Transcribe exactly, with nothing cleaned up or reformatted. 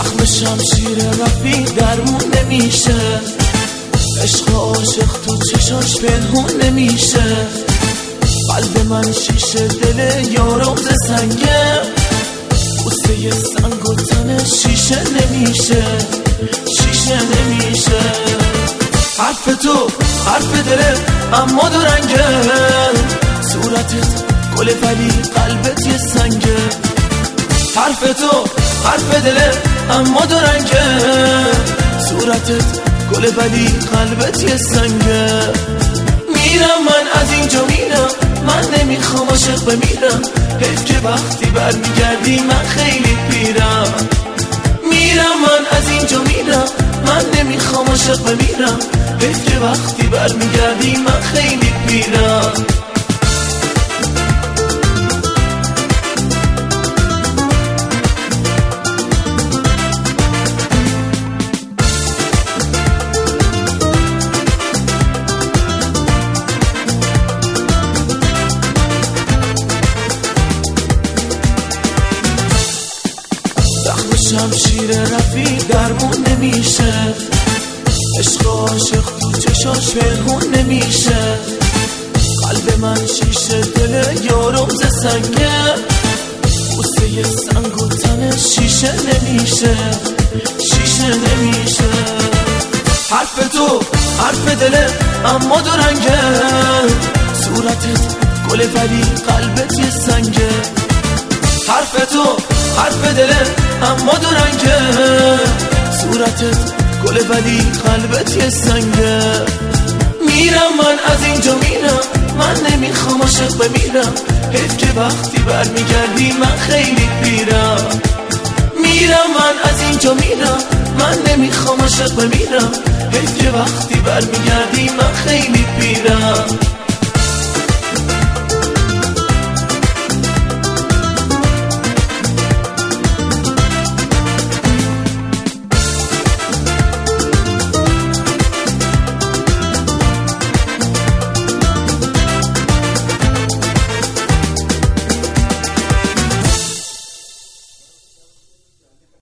زخم شمشیر رفیق درمون نمیشه، عشق عاشق تو چشاش پنهون نمیشه. قلب من شیشه دل یارم ز سنگه، بوسه سنگ و تن شیشه نمیشه، شیشه نمیشه. حرف تو حرف دل اما دو رنگه، صورتت گل ولی قلبت یه سنگه. حرف تو حرف دل اما دو رنگه، صورتت گل ولی قلبت یه سنگه. میرم من از اینجا میرم، من نمیخوام عاشق بمیرم، حیف که وقتی برمیگردی من خیلی پیرم. میرم من از اینجا میرم، من نمیخوام عاشق بمیرم، حیف که وقتی برمیگردی من خیلی پیرم. شمشیر رفیق درمون نمیشه، عشق عاشق تو چشاش پنهون نمیشه. قلب من شیشه دل یارم ز سنگه، بوسه سنگ و تن شیشه نمیشه، شیشه نمیشه. حرف تو حرف دل اما دو رنگه، صورتت گل ولی قلبت یه سنگه. حرف تو حرف دل اما دو رنگه، صورتت گل ولی قلبت یه سنگه. میرم من از اینجا میرم، من نمیخوام عاشق بمیرم، حیف که وقتی برمیگردی من خیلی پیرم. میرم من از اینجا میرم، من نمیخوام عاشق بمیرم، حیف که وقتی برمیگردی من خیلی پیرم.